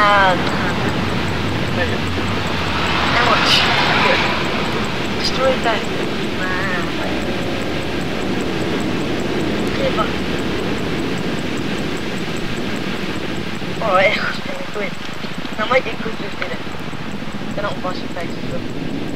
How much? Destroy that. Clever. Alright, it cost me a quid. I might get good with it. They're not washing faces with.